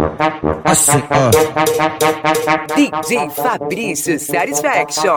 Assim, ó. DJ Fabrício Satisfaction.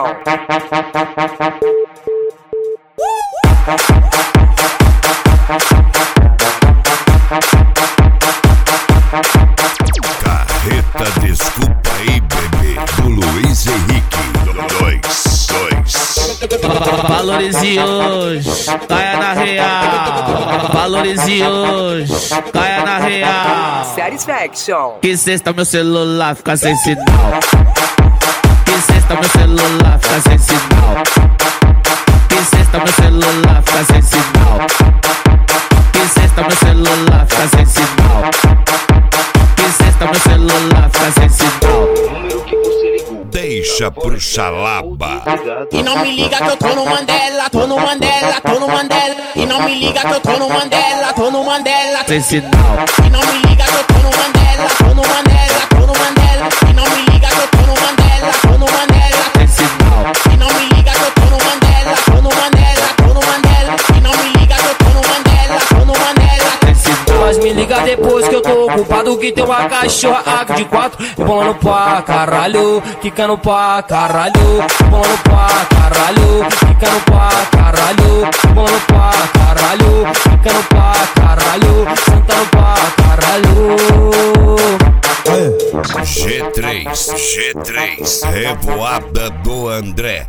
Carreta, desculpa aí, bebê. Do Luiz Henrique. 2. Valorize hoje, caia na real. Valorize hoje, caia na real. Satisfaction. Que sexta meu celular fica sem sinal. Que sexta meu celular fica sem sinal. Que sexta meu celular fica sem sinal. Que sexta meu celular fica sem sinal. Que sexta meu celular fica sem sinal. Deixa pro xalaba. E não me liga que eu tô no Mandela, tô no Mandela, tô no Mandela. E não me liga que eu tô no Mandela, tô no Mandela. Sem sinal. E não me liga que eu tô no Mandela, tô no Mandela, tô no Mandela. E não me liga que eu tô no Mandela, tô no Mandela. Sem sinal. E não me liga que eu tô no Mandela, tô no Mandela, tô no Mandela. E não me liga que eu tô no Mandela, tô no Mandela. Sem sinal. Mas me liga depois que eu tô ocupado, que tem uma cachorra aqui de 4 bolando pra caralho, quicando pra caralho, bolando pra caralho, quicando pra caralho, bolando pra caralho, quicando pra caralho, sentando pra caralho. G3, revoada do André.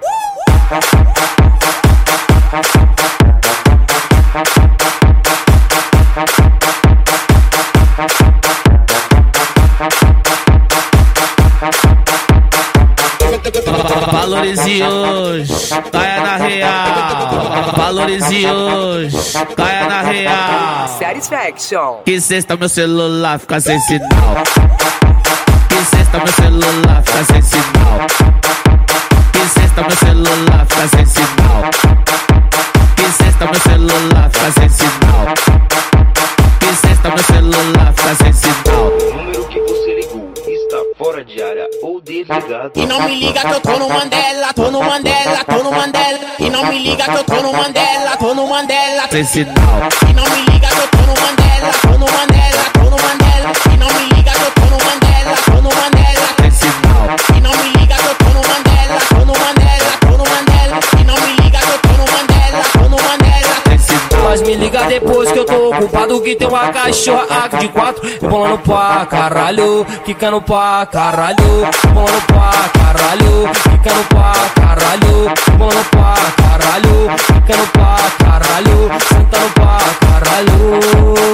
Valorize hoje, caia na real. Valorize hoje, caia na real. Satisfaction. Que sexta meu celular fica sem sinal. Que sexta meu celular fica sem sinal. Que sexta meu celular fica sem sinal. Que sexta meu celular fica sem sinal. Que sexta meu celular fica sem sinal. Fora de área ou desligado. E não me liga que eu tô no Mandela, tô no Mandela, tô no Mandela. E não me liga que eu tô no Mandela, tô no Mandela. Sem sinal. E não me liga que eu tô no Mandela, tô no Mandela, tô no Mandela. E não me liga que eu tô no Mandela, tô no Mandela. Sem sinal. E não me liga que eu tô no Mandela, tô no Mandela, tô no Mandela. E não me liga que eu tô no Mandela, tô no Mandela. Sem sinal. Mas me liga depois que eu tô ocupado, que tem uma cachorra aqui de 4 bolando pra caralho, quicando pra caralho, bolando pra caralho, quicando pra caralho, bolando pra caralho, quicando pra caralho, sentando pra caralho.